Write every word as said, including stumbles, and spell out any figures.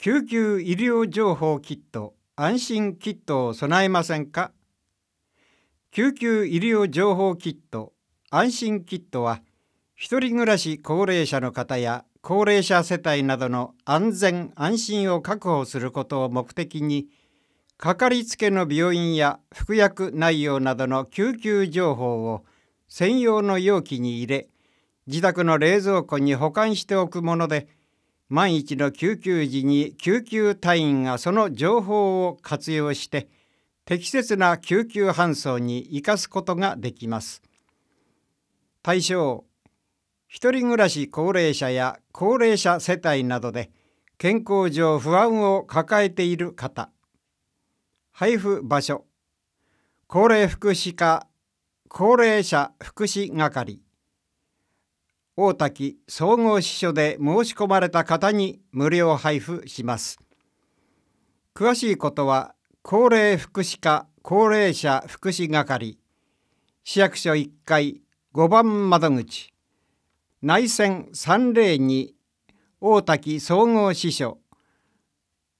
救急医療情報キット、安心キットを備えませんか？救急医療情報キット、安心キットは、一人暮らし高齢者の方や高齢者世帯などの安全安心を確保することを目的に、かかりつけの病院や服薬内容などの救急情報を専用の容器に入れ、自宅の冷蔵庫に保管しておくもので、万一の救急時に救急隊員がその情報を活用して適切な救急搬送に生かすことができます。対象、一人暮らし高齢者や高齢者世帯などで健康上不安を抱えている方。配布場所、高齢福祉課高齢者福祉係、大滝総合支所で申し込まれた方に無料配布します。詳しいことは高齢福祉課高齢者福祉係、市役所いっかいごばん窓口、内線さんぜろに大滝総合支所